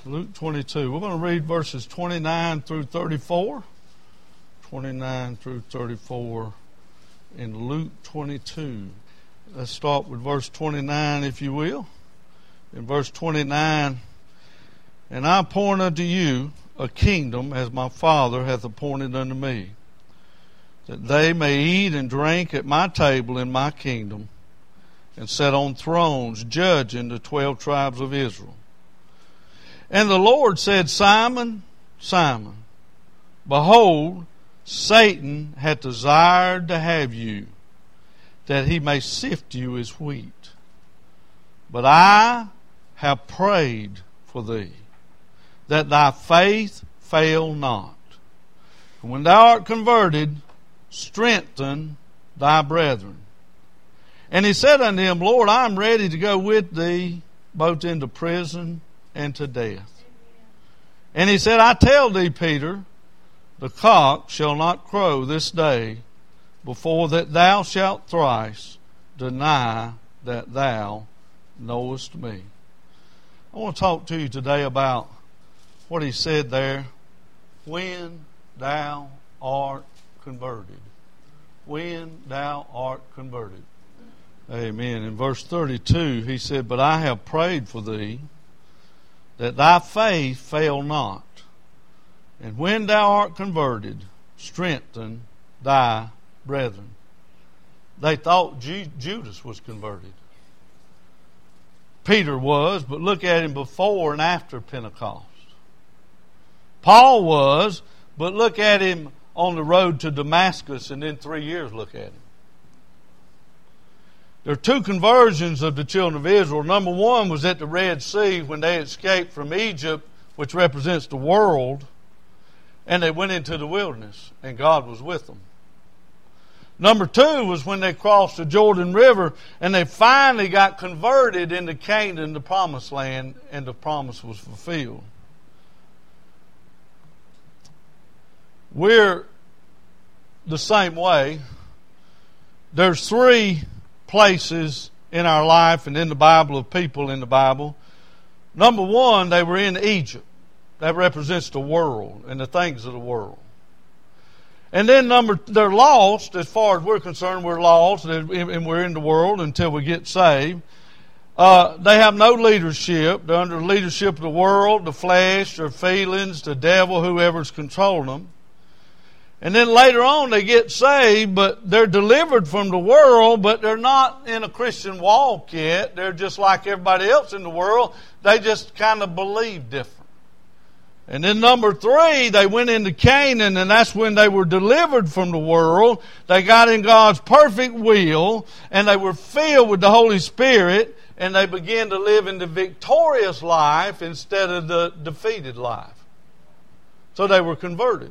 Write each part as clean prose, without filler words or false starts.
Luke 22. We're going to read verses 29 through 34. 29 through 34 in Luke 22. Let's start with verse 29, if you will. In verse 29, and I appoint unto you a kingdom as my Father hath appointed unto me, that they may eat and drink at my table in my kingdom, and sit on thrones judging the 12 tribes of Israel. And the Lord said, Simon, Simon, behold, Satan hath desired to have you, that he may sift you as wheat. But I have prayed for thee, that thy faith fail not. And when thou art converted, strengthen thy brethren. And he said unto him, Lord, I am ready to go with thee, both into prison and to death. And he said, I tell thee, Peter, the cock shall not crow this day before that thou shalt thrice deny that thou knowest me. I want to talk to you today about what he said there, when thou art converted. When thou art converted. Amen. In verse 32, he said, But I have prayed for thee, that thy faith fail not. And when thou art converted, strengthen thy brethren. They thought Judas was converted. Peter was, but look at him before and after Pentecost. Paul was, but look at him on the road to Damascus, and in 3 years look at him. There are two conversions of the children of Israel. Number one was at the Red Sea when they escaped from Egypt, which represents the world, and they went into the wilderness, and God was with them. Number two was when they crossed the Jordan River, and they finally got converted into Canaan, the promised land, and the promise was fulfilled. We're the same way. There's three places in our life and in the Bible of people in the Bible. Number one, they were in Egypt. That represents the world and the things of the world. And then they're lost. As far as we're concerned, we're lost and we're in the world until we get saved. They have no leadership. They're under the leadership of the world, the flesh, their feelings, the devil, whoever's controlling them. And then later on they get saved, but they're delivered from the world, but they're not in a Christian walk yet. They're just like everybody else in the world. They just kind of believe different. And then number three, they went into Canaan, and that's when they were delivered from the world. They got in God's perfect will, and they were filled with the Holy Spirit, and they began to live in the victorious life instead of the defeated life. So they were converted.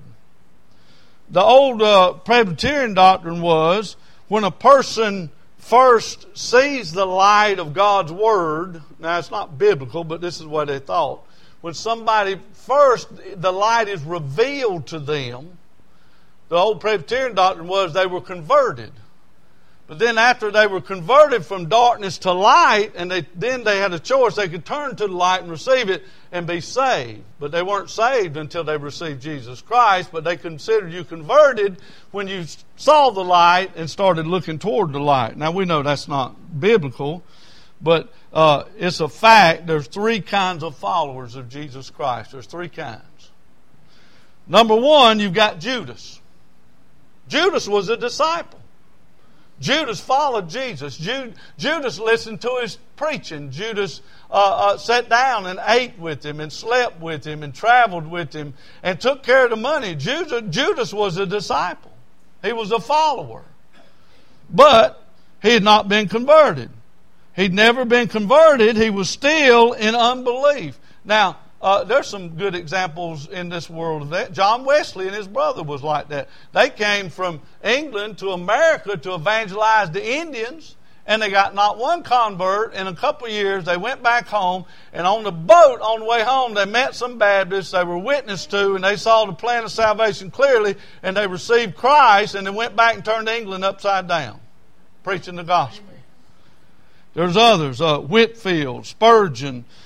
The old Presbyterian doctrine was when a person first sees the light of God's Word, now it's not biblical, but this is what they thought. When somebody first, the light is revealed to them, the old Presbyterian doctrine was they were converted. But then after they were converted from darkness to light, and then they had a choice. They could turn to the light and receive it and be saved. But they weren't saved until they received Jesus Christ. But they considered you converted when you saw the light and started looking toward the light. Now we know that's not biblical, but it's a fact. There's three kinds of followers of Jesus Christ. There's three kinds. Number one, you've got Judas. Judas was a disciple. Judas followed Jesus. Judas listened to his preaching. Judas sat down and ate with him and slept with him and traveled with him and took care of the money. Judas was a disciple. He was a follower. But he had not been converted. He'd never been converted. He was still in unbelief. Now, there's some good examples in this world of that. John Wesley and his brother was like that. They came from England to America to evangelize the Indians, and they got not one convert. In a couple of years, they went back home, and on the boat on the way home, they met some Baptists they were witness to, and they saw the plan of salvation clearly, and they received Christ, and they went back and turned England upside down, preaching the gospel. There's others, Whitfield, Spurgeon,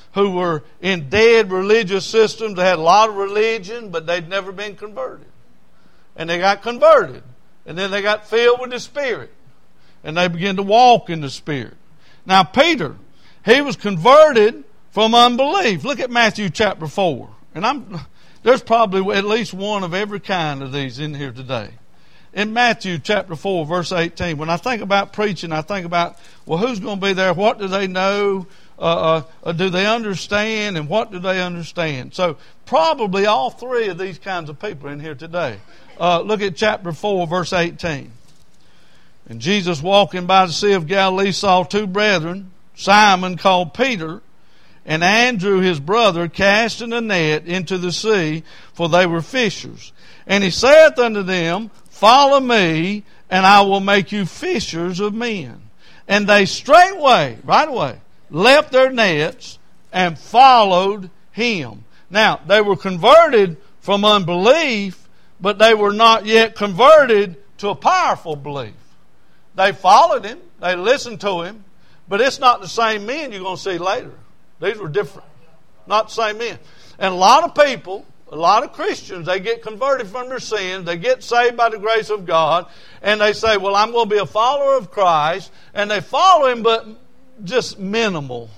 who were in dead religious systems. They had a lot of religion, but they'd never been converted. And they got converted. And then they got filled with the Spirit. And they began to walk in the Spirit. Now Peter, he was converted from unbelief. Look at Matthew chapter 4. And there's probably at least one of every kind of these in here today. In Matthew chapter 4, verse 18, when I think about preaching, I think about, well, who's going to be there? What do they know? Do they understand? And what do they understand? So probably all three of these kinds of people are in here today. Look at chapter 4, verse 18. And Jesus, walking by the Sea of Galilee, saw two brethren, Simon called Peter, and Andrew his brother, casting a net into the sea, for they were fishers. And he saith unto them, Follow me, and I will make you fishers of men. And they straightway, right away, left their nets and followed him. Now, they were converted from unbelief, but they were not yet converted to a powerful belief. They followed him, they listened to him, but it's not the same men you're going to see later. These were different. Not the same men. And a lot of people, a lot of Christians, they get converted from their sins, they get saved by the grace of God, and they say, well, I'm going to be a follower of Christ, and they follow him, but just minimal.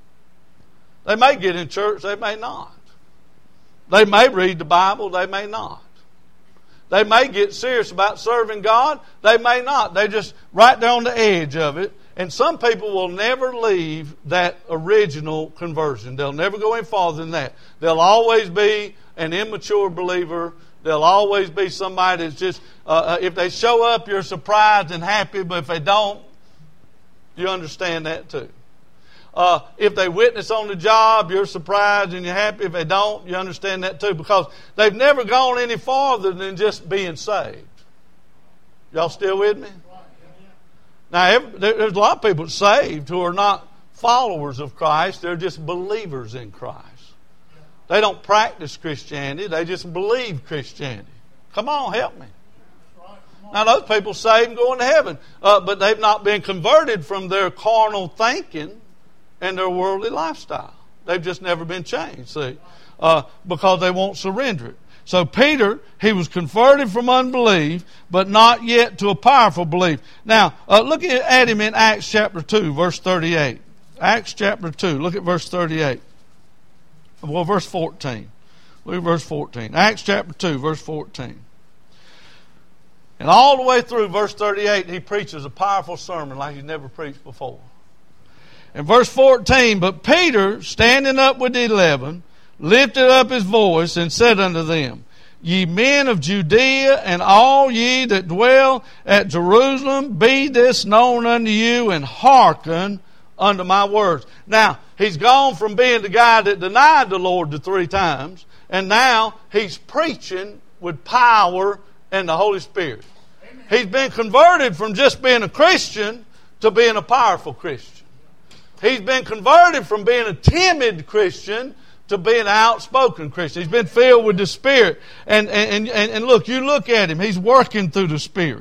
They may get in church, they may not. They may read the Bible, they may not. They may get serious about serving God, they may not. They're just right there on the edge of it. And some people will never leave that original conversion. They'll never go any farther than that. They'll always be an immature believer. They'll always be somebody that's just, if they show up, you're surprised and happy, but if they don't, you understand that too. If they witness on the job, you're surprised and you're happy. If they don't, you understand that too, because they've never gone any farther than just being saved. Y'all still with me? Now, there's a lot of people saved who are not followers of Christ. They're just believers in Christ. They don't practice Christianity. They just believe Christianity. Come on, help me. Now, those people saved and going to heaven. But they've not been converted from their carnal thinking and their worldly lifestyle. They've just never been changed, see, because they won't surrender it. So Peter, he was converted from unbelief, but not yet to a powerful belief. Now, look at him in Acts chapter 2, verse 38. Acts chapter 2, look at verse 38. Well, verse 14. Look at verse 14. Acts chapter 2, verse 14. And all the way through verse 38, he preaches a powerful sermon like he's never preached before. In verse 14, but Peter, standing up with the 11, lifted up his voice and said unto them, Ye men of Judea, and all ye that dwell at Jerusalem, be this known unto you, and hearken unto my words. Now, he's gone from being the guy that denied the Lord the 3 times, and now he's preaching with power and the Holy Spirit. Amen. He's been converted from just being a Christian to being a powerful Christian. He's been converted from being a timid Christian to be an outspoken Christian. He's been filled with the Spirit. And look, you look at him. He's working through the Spirit.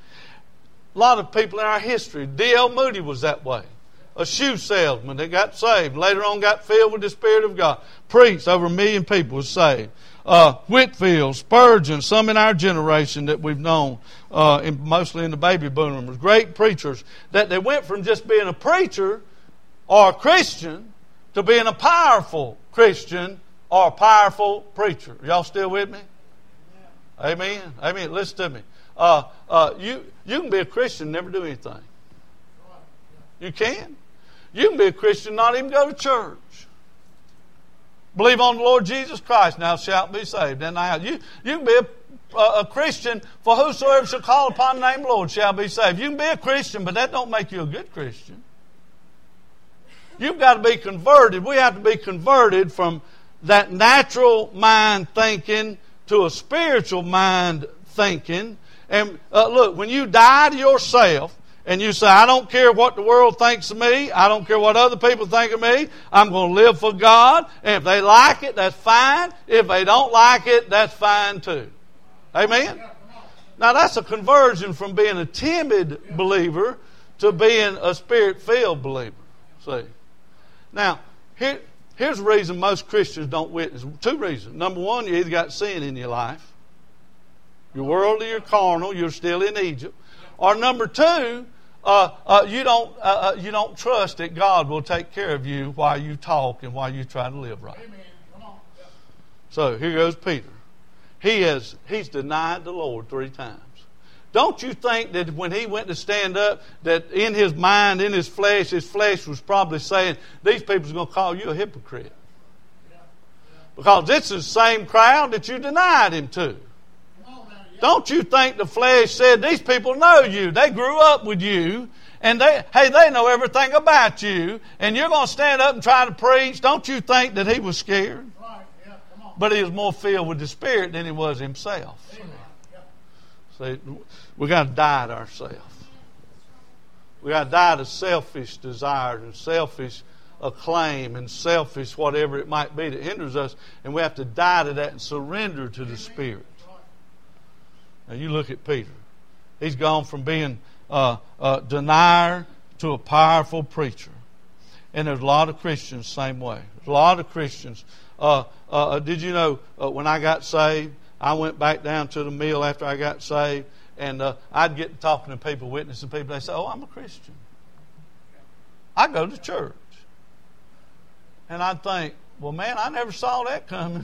A lot of people in our history. D.L. Moody was that way. A shoe salesman that got saved. Later on got filled with the Spirit of God. Preached. Over 1 million people was saved. Whitfield, Spurgeon, some in our generation that we've known, mostly in the baby boomers. Great preachers. That they went from just being a preacher or a Christian to being a powerful Christian or a powerful preacher. Y'all still with me? Amen. Amen. Listen to me. You can be a Christian and never do anything. You can. You can be a Christian and not even go to church. Believe on the Lord Jesus Christ, now shalt be saved. And you can be a Christian, for whosoever shall call upon the name of the Lord shall be saved. You can be a Christian, but that don't make you a good Christian. You've got to be converted. We have to be converted from that natural mind thinking to a spiritual mind thinking. And look, when you die to yourself and you say, I don't care what the world thinks of me, I don't care what other people think of me, I'm going to live for God. And if they like it, that's fine. If they don't like it, that's fine too. Amen? Now that's a conversion from being a timid believer to being a Spirit-filled believer. See? Now, Here's the reason most Christians don't witness. Two reasons. Number one, you either got sin in your life. You're worldly, you're carnal, you're still in Egypt. Or number two, you don't trust that God will take care of you while you talk and while you try to live right. Amen. Come on. Yeah. So here goes Peter. He's denied the Lord 3 times. Don't you think that when he went to stand up, that in his mind, in his flesh was probably saying, these people's going to call you a hypocrite. Because this is the same crowd that you denied him to. Don't you think the flesh said, these people know you. They grew up with you. And they know everything about you. And you're going to stand up and try to preach. Don't you think that he was scared? Right. Yeah. Come on. But he was more filled with the Spirit than he was himself. Amen. See, we got to die to ourselves. We got to die to selfish desires and selfish acclaim and selfish whatever it might be that hinders us. And we have to die to that and surrender to the Spirit. Now you look at Peter. He's gone from being a denier to a powerful preacher. And there's a lot of Christians the same way. There's a lot of Christians. Did you know when I got saved, I went back down to the mill after I got saved, and I'd get talking to people, witnessing people. They say, "Oh, I'm a Christian. I go to church." And I'd think, "Well, man, I never saw that coming."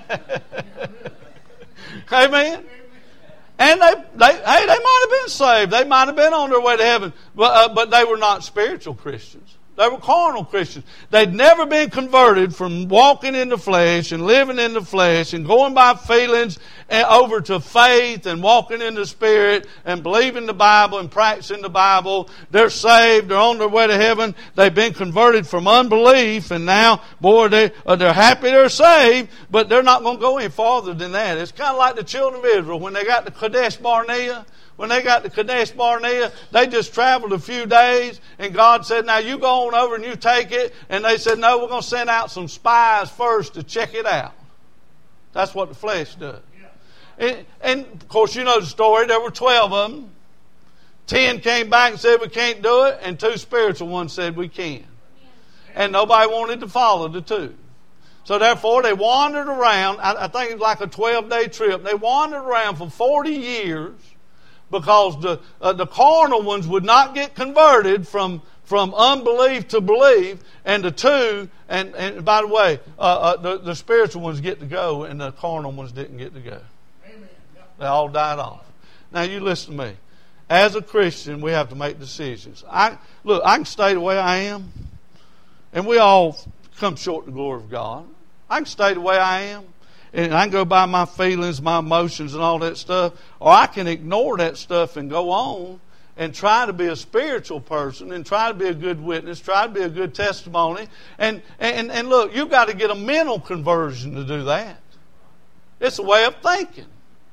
Amen. And they might have been saved. They might have been on their way to heaven, but they were not spiritual Christians. They were carnal Christians. They'd never been converted from walking in the flesh and living in the flesh and going by feelings and over to faith and walking in the Spirit and believing the Bible and practicing the Bible. They're saved. They're on their way to heaven. They've been converted from unbelief, and now, boy, they're happy they're saved, but they're not going to go any farther than that. It's kind of like the children of Israel when they got to Kadesh Barnea. When they got to Kadesh Barnea, they just traveled a few days, and God said, "Now you go on over and you take it." And they said, "No, we're going to send out some spies first to check it out." That's what the flesh does. And of course, you know the story. There were 12 of them. 10 came back and said, "We can't do it," and 2 spiritual ones said, "We can." And nobody wanted to follow the 2. So therefore, they wandered around. I think it was like a 12-day trip. They wandered around for 40 years. Because the carnal ones would not get converted from unbelief to belief, and the 2, and by the way, the spiritual ones get to go, and the carnal ones didn't get to go. Amen. Yep. They all died off. Now you listen to me. As a Christian, we have to make decisions. I can stay the way I am, and we all come short of the glory of God. I can stay the way I am. And I can go by my feelings, my emotions, and all that stuff. Or I can ignore that stuff and go on and try to be a spiritual person and try to be a good witness, try to be a good testimony. And look, you've got to get a mental conversion to do that. It's a way of thinking.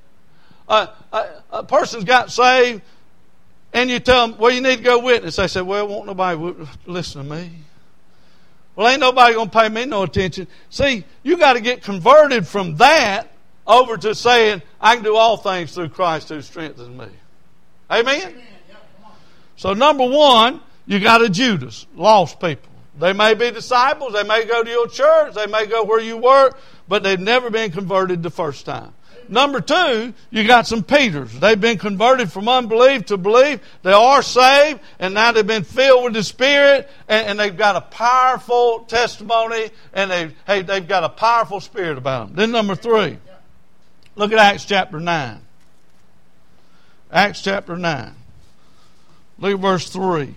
A person's got saved, and you tell them, "Well, you need to go witness." They say, "Well, won't nobody listen to me." Well, ain't nobody going to pay me no attention. See, you got to get converted from that over to saying, "I can do all things through Christ who strengthens me." Amen? Amen. Yeah, come on. So number one, you got a Judas, lost people. They may be disciples, they may go to your church, they may go where you work, but they've never been converted the first time. Number 2, you got some Peters. They've been converted from unbelief to belief. They are saved, and now they've been filled with the Spirit, and they've got a powerful testimony, and they've got a powerful spirit about them. Then number 3, look at Acts chapter 9. Acts chapter 9. Look at verse 3.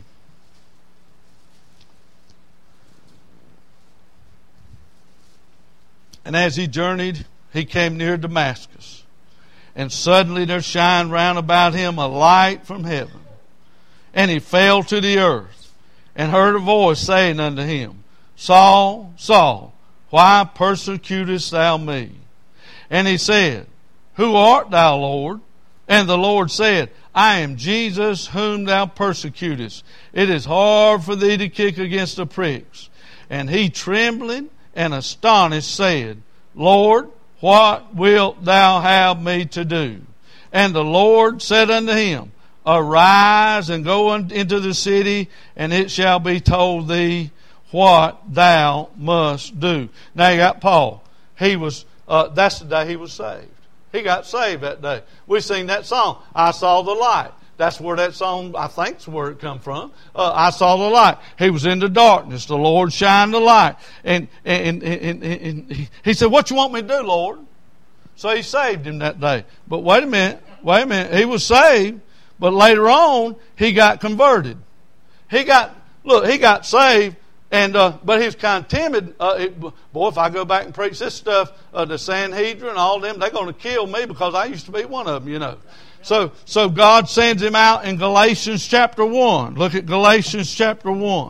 And as he journeyed, he came near Damascus, and suddenly there shined round about him a light from heaven. And he fell to the earth, and heard a voice saying unto him, "Saul, Saul, why persecutest thou me?" And he said, "Who art thou, Lord?" And the Lord said, "I am Jesus whom thou persecutest. It is hard for thee to kick against the pricks." And he, trembling and astonished, said, "Lord, what wilt thou have me to do?" And the Lord said unto him, "Arise and go into the city, and it shall be told thee what thou must do. Now you got Paul. He was, that's the day he was saved. He got saved that day. We sing that song, I saw the light. That's where that song, I think, is where it come from. I saw the light. He was in the darkness. The Lord shined the light. And he said, what you want me to do, Lord? So he saved him that day. But wait a minute. He was saved, but later on, he got converted. He got saved, and but he was kind of timid. Boy, if I go back and preach this stuff, the Sanhedrin, all them, they're going to kill me because I used to be one of them, you know. So God sends him out in Galatians chapter 1. Look at Galatians chapter 1.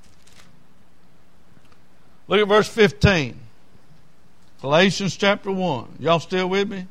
Look at verse 15. Galatians chapter 1. Y'all still with me?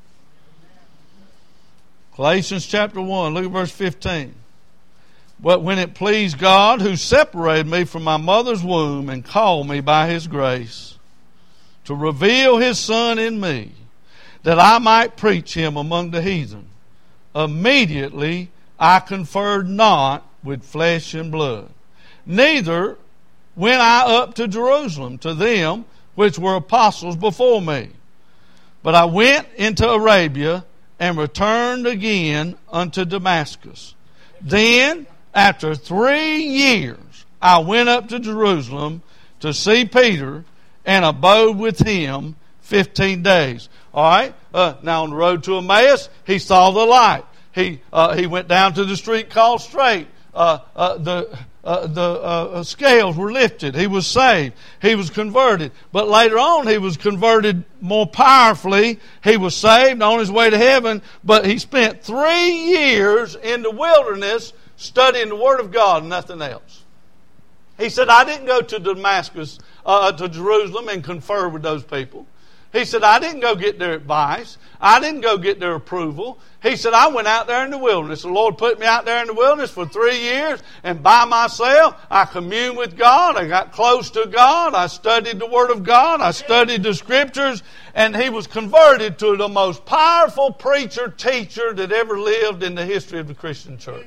Galatians chapter 1. Look at verse 15. But when it pleased God, who separated me from my mother's womb and called me by His grace, to reveal His Son in me, that I might preach Him among the heathen, immediately I conferred not with flesh and blood. Neither went I up to Jerusalem to them which were apostles before me. But I went into Arabia and returned again unto Damascus. Then, after 3 years, I went up to Jerusalem to see Peter and abode with him 15 days. All right. Now on the road to Emmaus, he saw the light. He went down to the street called Straight. The scales were lifted. He was saved. He was converted. But later on, he was converted more powerfully. He was saved on his way to heaven. But he spent 3 years in the wilderness studying the Word of God and nothing else. He said, I didn't go to Damascus, to Jerusalem and confer with those people. He said, I didn't go get their advice. I didn't go get their approval. He said, I went out there in the wilderness. The Lord put me out there in the wilderness for 3 years, and by myself, I communed with God. I got close to God. I studied the Word of God. I studied the Scriptures, and he was converted to the most powerful preacher, teacher that ever lived in the history of the Christian church.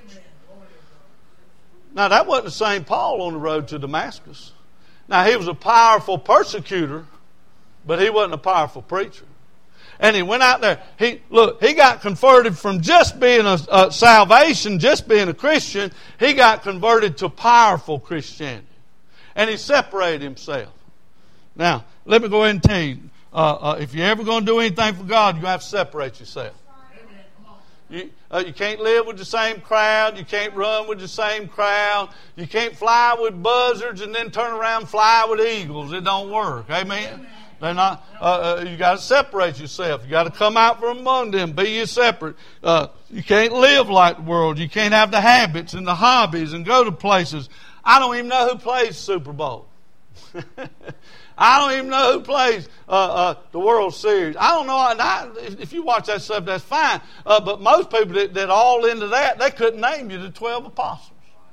Now, that wasn't the same Paul on the road to Damascus. Now, he was a powerful persecutor, but he wasn't a powerful preacher. And he went out there. He got converted from just being a salvation, just being a Christian. He got converted to powerful Christianity. And he separated himself. Now, let me go ahead and tell you, if you're ever going to do anything for God, you're going to have to separate yourself. You can't live with the same crowd. You can't run with the same crowd. You can't fly with buzzards and then turn around and fly with eagles. It don't work. Amen? They're not. You got to separate yourself. You got to come out from among them. Be you separate. You can't live like the world. You can't have the habits and the hobbies and go to places. I don't even know who plays Super Bowl. I don't even know who plays the World Series. I don't know. If you watch that stuff, that's fine. But most people that all into that, they couldn't name you the 12 apostles.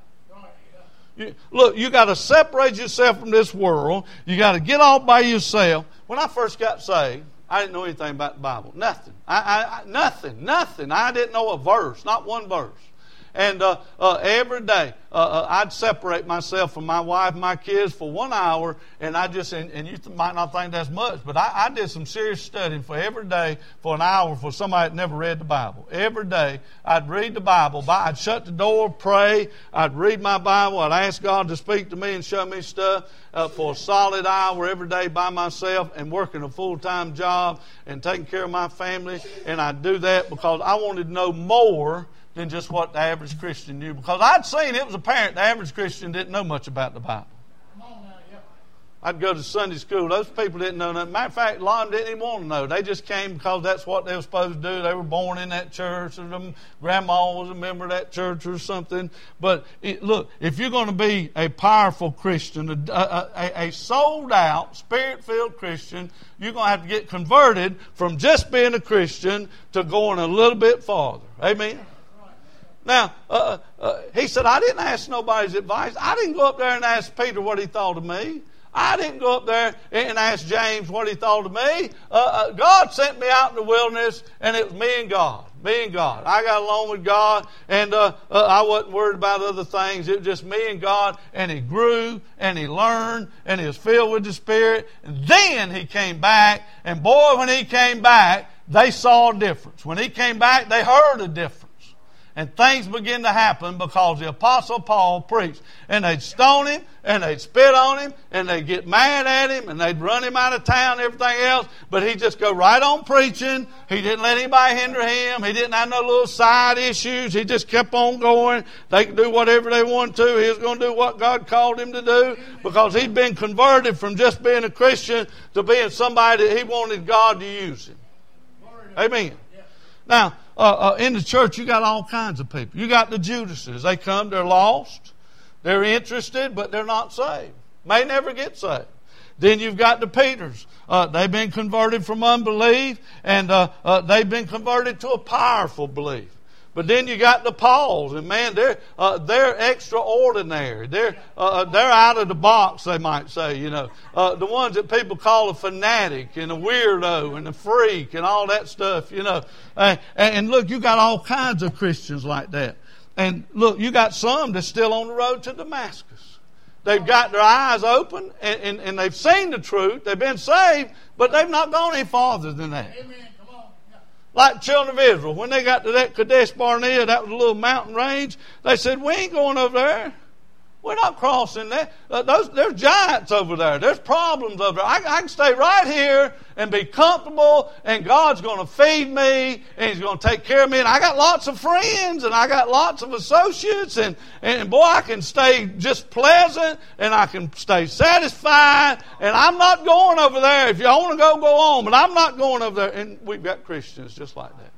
You got to separate yourself from this world. You got to get off by yourself. When I first got saved, I didn't know anything about the Bible. Nothing. Nothing. I didn't know a verse, not one verse. And every day, I'd separate myself from my wife and my kids for 1 hour, and and you might not think that's much, but I did some serious studying for every day for an hour for somebody that never read the Bible. Every day, I'd read the Bible. I'd shut the door, pray. I'd read my Bible. I'd ask God to speak to me and show me stuff for a solid hour every day by myself and working a full-time job and taking care of my family. And I'd do that because I wanted to know more than just what the average Christian knew. Because I'd seen it was apparent the average Christian didn't know much about the Bible. I'd go to Sunday school. Those people didn't know nothing. Matter of fact, a lot of them didn't even want to know. They just came because that's what they were supposed to do. They were born in that church, or them grandma was a member of that church or something. But look, if you're going to be a powerful Christian, a sold-out, Spirit-filled Christian, you're going to have to get converted from just being a Christian to going a little bit farther. Amen? Now, he said, I didn't ask nobody's advice. I didn't go up there and ask Peter what he thought of me. I didn't go up there and ask James what he thought of me. God sent me out in the wilderness, and it was me and God. Me and God. I got along with God, and I wasn't worried about other things. It was just me and God, and he grew, and he learned, and he was filled with the Spirit. And then he came back, and boy, when he came back, they saw a difference. When he came back, they heard a difference. And things began to happen because the Apostle Paul preached. And they'd stone him, and they'd spit on him, and they'd get mad at him, and they'd run him out of town and everything else. But he'd just go right on preaching. He didn't let anybody hinder him. He didn't have no little side issues. He just kept on going. They could do whatever they wanted to. He was going to do what God called him to do because he'd been converted from just being a Christian to being somebody that he wanted God to use him. Amen. Now, in the church, you got all kinds of people. You got the Judases. They come, they're lost. They're interested, but they're not saved. May never get saved. Then you've got the Peters. They've been converted from unbelief, and they've been converted to a powerful belief. But then you got the Pauls, and man, they're extraordinary. They're out of the box, they might say. You know, the ones that people call a fanatic and a weirdo and a freak and all that stuff. You know, and look, you got all kinds of Christians like that. And look, you got some that's still on the road to Damascus. They've got their eyes open and they've seen the truth. They've been saved, but they've not gone any farther than that. Amen. Like the children of Israel, when they got to that Kadesh Barnea, that was a little mountain range, they said, we ain't going over there. We're not crossing that. There's giants over there. There's problems over there. I can stay right here and be comfortable, and God's going to feed me, and He's going to take care of me. And I got lots of friends, and I got lots of associates, and boy, I can stay just pleasant, and I can stay satisfied, and I'm not going over there. If you want to go on, but I'm not going over there. And we've got Christians just like that.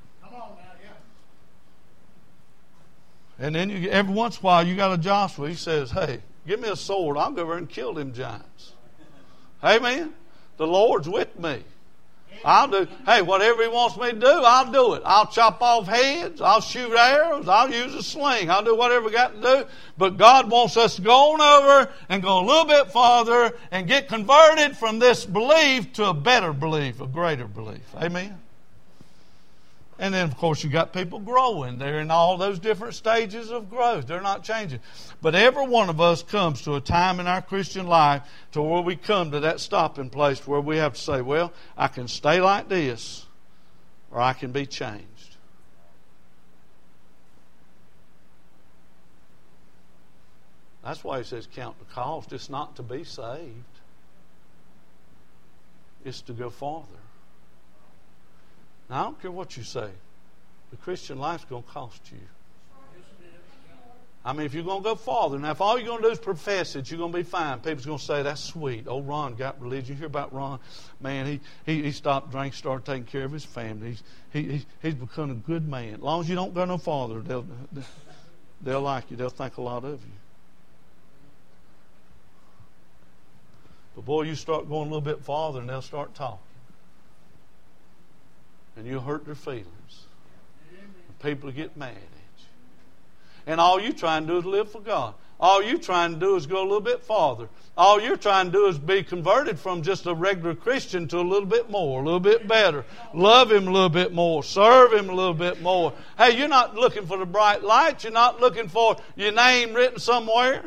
And then every once in a while, you got a Joshua. He says, hey, give me a sword. I'll go over and kill them giants. Amen. The Lord's with me. I'll do, hey, whatever He wants me to do, I'll do it. I'll chop off heads. I'll shoot arrows. I'll use a sling. I'll do whatever I got to do. But God wants us to go on over and go a little bit farther and get converted from this belief to a better belief, a greater belief. Amen. And then, of course, you got people growing. They're in all those different stages of growth. They're not changing. But every one of us comes to a time in our Christian life to where we come to that stopping place where we have to say, well, I can stay like this or I can be changed. That's why He says count the cost. It's not to be saved. It's to go farther. Now, I don't care what you say. The Christian life's going to cost you. I mean, if you're going to go farther, now if all you're going to do is profess it, you're going to be fine. People's going to say, that's sweet. Old Ron got religion. You hear about Ron? Man, he stopped drinking, started taking care of his family. He's become a good man. As long as you don't go no farther, they'll like you. They'll think a lot of you. But boy, you start going a little bit farther and they'll start talking. And you'll hurt their feelings. And people will get mad at you. And all you're trying to do is live for God. All you're trying to do is go a little bit farther. All you're trying to do is be converted from just a regular Christian to a little bit more, a little bit better. Love Him a little bit more. Serve Him a little bit more. Hey, you're not looking for the bright lights. You're not looking for your name written somewhere.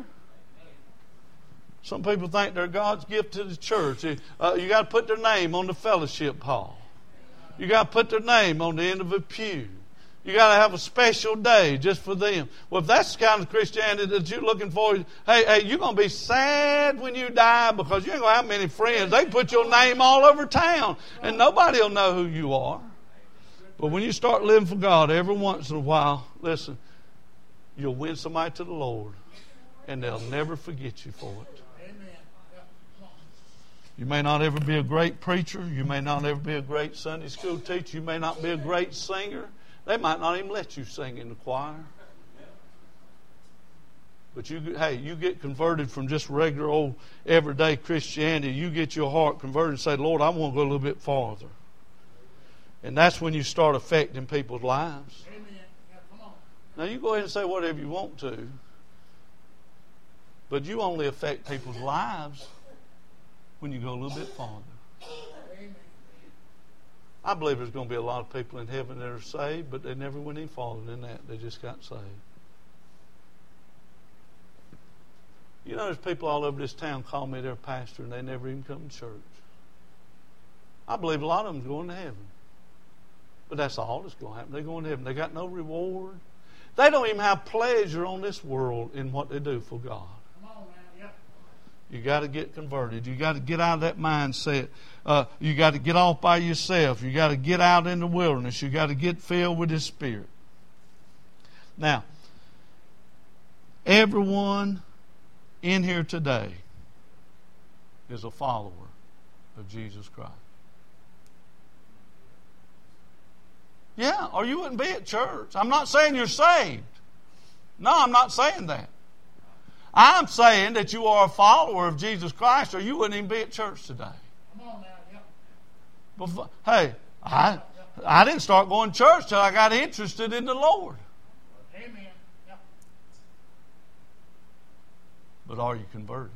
Some people think they're God's gift to the church. You got to put their name on the fellowship hall. You got to put their name on the end of a pew. You got to have a special day just for them. Well, if that's the kind of Christianity that you're looking for, hey, you're going to be sad when you die because you ain't going to have many friends. They put your name all over town and nobody will know who you are. But when you start living for God every once in a while, listen, you'll win somebody to the Lord and they'll never forget you for it. You may not ever be a great preacher. You may not ever be a great Sunday school teacher. You may not be a great singer. They might not even let you sing in the choir. But you get converted from just regular old everyday Christianity. You get your heart converted and say, Lord, I want to go a little bit farther. And that's when you start affecting people's lives. Now you go ahead and say whatever you want to. But you only affect people's lives when you go a little bit farther. I believe there's going to be a lot of people in heaven that are saved, but they never went any farther than that. They just got saved. You know, there's people all over this town call me their pastor, and they never even come to church. I believe a lot of them's going to heaven. But that's all that's going to happen. They're going to heaven. They got no reward. They don't even have pleasure on this world in what they do for God. Come on, man. Yep. You got to get converted. You got to get out of that mindset. You got to get off by yourself. You got to get out in the wilderness. You got to get filled with His Spirit. Now, everyone in here today is a follower of Jesus Christ. Yeah, or you wouldn't be at church. I'm not saying you're saved. No, I'm not saying that. I'm saying that you are a follower of Jesus Christ, or you wouldn't even be at church today. Come on now. Yep. Before, hey, I didn't start going to church till I got interested in the Lord. Amen. Yep. But are you converted?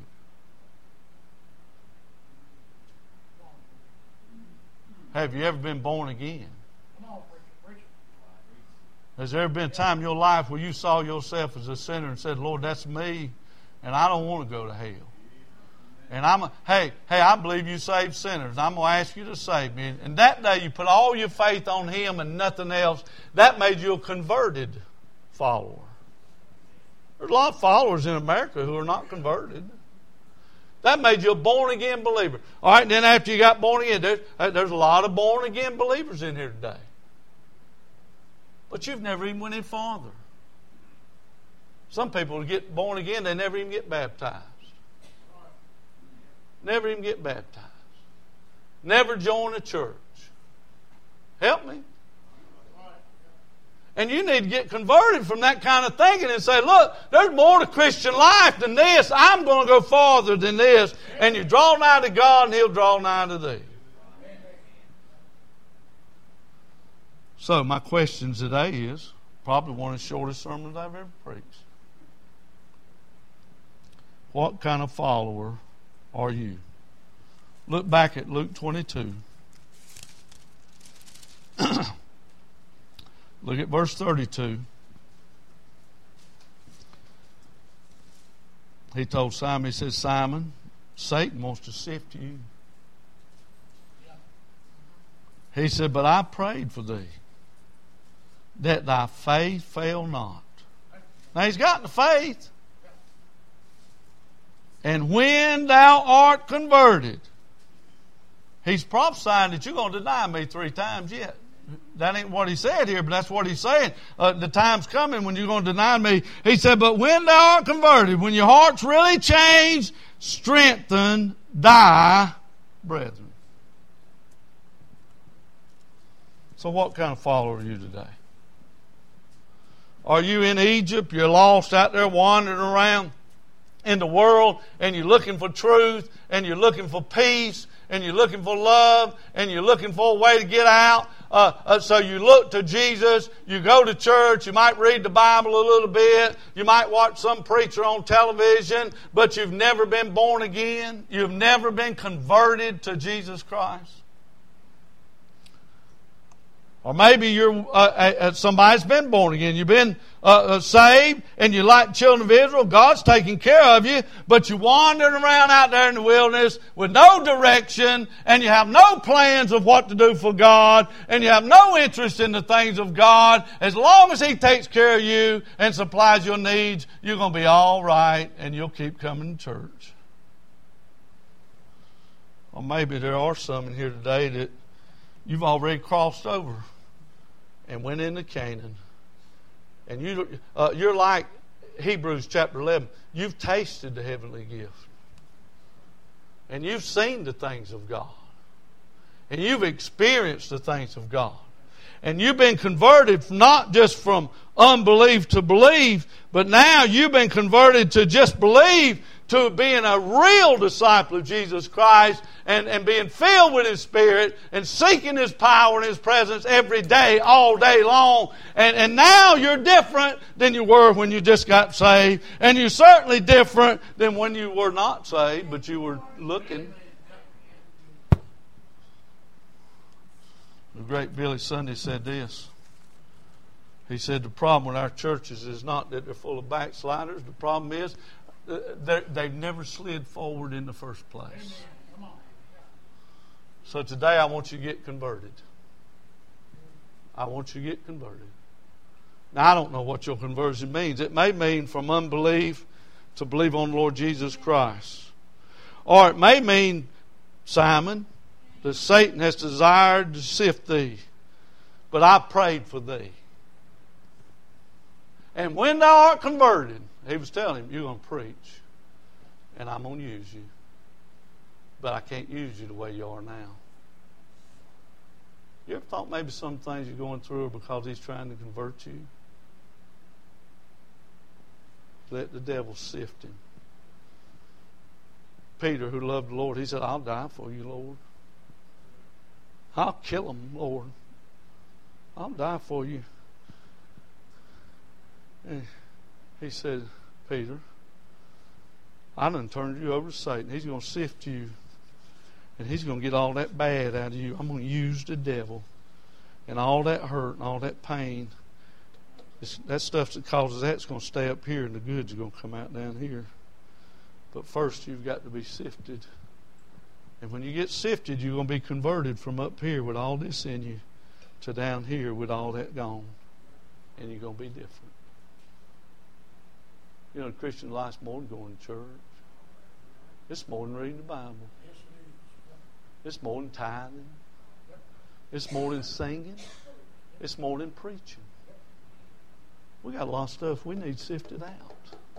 Have you ever been born again? Come on, preacher. Has there ever been a time in your life where you saw yourself as a sinner and said, Lord, that's me, and I don't want to go to hell? And I believe you save sinners. I'm going to ask you to save me. And that day you put all your faith on Him and nothing else. That made you a converted follower. There's a lot of followers in America who are not converted. That made you a born-again believer. All right, then after you got born again, there's a lot of born-again believers in here today. But you've never even went any farther. Some people get born again, they never even get baptized. Never even get baptized. Never join a church. Help me. And you need to get converted from that kind of thinking and say, look, there's more to Christian life than this. I'm going to go farther than this. And you draw nigh to God and He'll draw nigh to thee. So my question today is, probably one of the shortest sermons I've ever preached. What kind of follower are you? Look back at Luke 22. Look at verse 32. He told Simon, he says, Simon, Satan wants to sift you. He said, but I prayed for thee, that thy faith fail not. Now he's got the faith. And when thou art converted, he's prophesying that you're going to deny me 3 times yet. That ain't what he said here, but that's what he's saying. The time's coming when you're going to deny me. He said, but when thou art converted, when your heart's really changed, strengthen thy brethren. So what kind of follower are you today? Are you in Egypt? You're lost out there wandering around in the world, and you're looking for truth, and you're looking for peace, and you're looking for love, and you're looking for a way to get out. So you look to Jesus, you go to church, you might read the Bible a little bit, you might watch some preacher on television, but you've never been born again. You've never been converted to Jesus Christ. Or maybe you're somebody's been born again. You've been saved, and you're like children of Israel. God's taking care of you, but you're wandering around out there in the wilderness with no direction, and you have no plans of what to do for God, and you have no interest in the things of God. As long as He takes care of you and supplies your needs, you're going to be all right, and you'll keep coming to church. Or maybe there are some in here today that you've already crossed over and went into Canaan. And you're like Hebrews chapter 11. You've tasted the heavenly gift. And you've seen the things of God. And you've experienced the things of God. And you've been converted not just from unbelief to belief, but now you've been converted to just believe, to being a real disciple of Jesus Christ and being filled with His Spirit and seeking His power and His presence every day, all day long. And now you're different than you were when you just got saved. And you're certainly different than when you were not saved, but you were looking. great Billy Sunday said this. He said the problem with our churches is not that they're full of backsliders. The problem is they've never slid forward in the first place. Amen. Come on. So today I want you to get converted. I want you to get converted. Now I don't know what your conversion means. It may mean from unbelief to believe on the Lord Jesus Christ. Or it may mean, Simon, that Satan has desired to sift thee, but I prayed for thee. And when thou art converted, he was telling him, you're going to preach, and I'm going to use you. But I can't use you the way you are now. You ever thought maybe some things you're going through are because he's trying to convert you? Let the devil sift him. Peter, who loved the Lord, he said, I'll die for you, Lord. I'll kill him, Lord. I'll die for you. And he said, Peter, I done turned you over to Satan. He's going to sift you. And he's going to get all that bad out of you. I'm going to use the devil. And all that hurt and all that pain, that stuff that causes that's going to stay up here, and the goods are going to come out down here. But first you've got to be sifted. And when you get sifted, you're going to be converted from up here with all this in you to down here with all that gone. And you're going to be different. You know, the Christian life's more than going to church. It's more than reading the Bible. It's more than tithing. It's more than singing. It's more than preaching. We got a lot of stuff we need sifted out.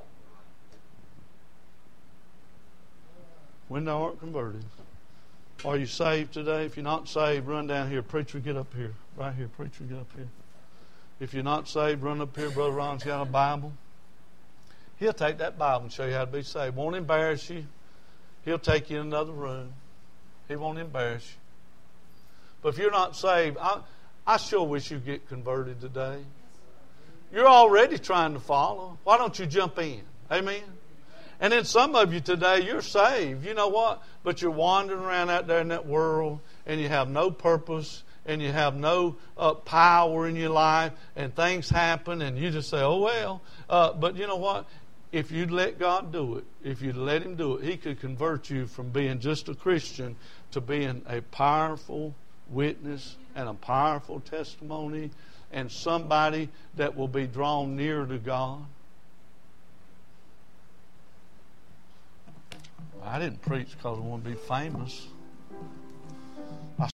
When thou art converted. Are you saved today? If you're not saved, run down here. Preacher, get up here. Right here. Preacher, get up here. If you're not saved, run up here. Brother Ron's got a Bible. He'll take that Bible and show you how to be saved. Won't embarrass you. He'll take you in another room. He won't embarrass you. But if you're not saved, I sure wish you'd get converted today. You're already trying to follow. Why don't you jump in? Amen? And then some of you today, you're saved. You know what? But you're wandering around out there in that world, and you have no purpose, and you have no power in your life, and things happen, and you just say, oh, well. But you know what? If you'd let God do it, if you'd let Him do it, He could convert you from being just a Christian to being a powerful witness and a powerful testimony and somebody that will be drawn near to God. I didn't preach because I want to be famous.